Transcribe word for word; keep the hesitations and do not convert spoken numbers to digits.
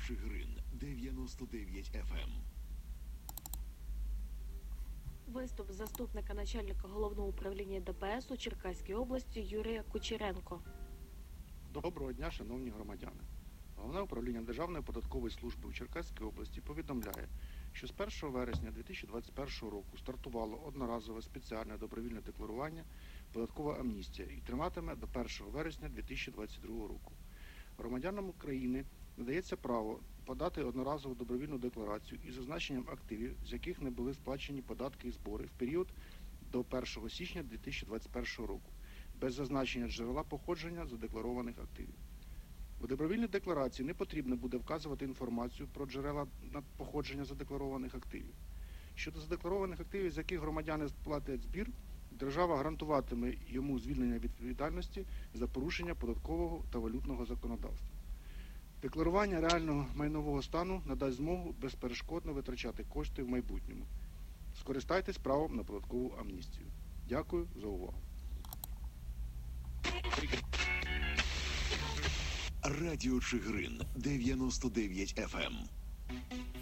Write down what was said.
Чигирин дев'яносто дев'ять еф ем. Виступ заступника начальника головного управління Де Пе Ес у Черкаській області Юрія Кучеренко. Доброго дня, шановні громадяни. Головне управління Державної податкової служби у Черкаській області повідомляє, що з першого вересня дві тисячі двадцять першого року стартувало одноразове спеціальне добровільне декларування «Податкова амністія» і триватиме до першого вересня дві тисячі двадцять другого року. Громадянам України надається право подати одноразову добровільну декларацію із зазначенням активів, з яких не були сплачені податки і збори в період до першого січня дві тисячі двадцять першого року, без зазначення джерела походження задекларованих активів. У добровільній декларації не потрібно буде вказувати інформацію про джерела походження задекларованих активів. Щодо задекларованих активів, з яких громадяни сплатять збір, держава гарантуватиме йому звільнення від відповідальності за порушення податкового та валютного законодавства. Декларування реального майнового стану надасть змогу безперешкодно витрачати кошти в майбутньому. Скористайтесь правом на податкову амністію. Дякую за увагу. Радіо Чигирин дев'яносто дев'ять еф ем.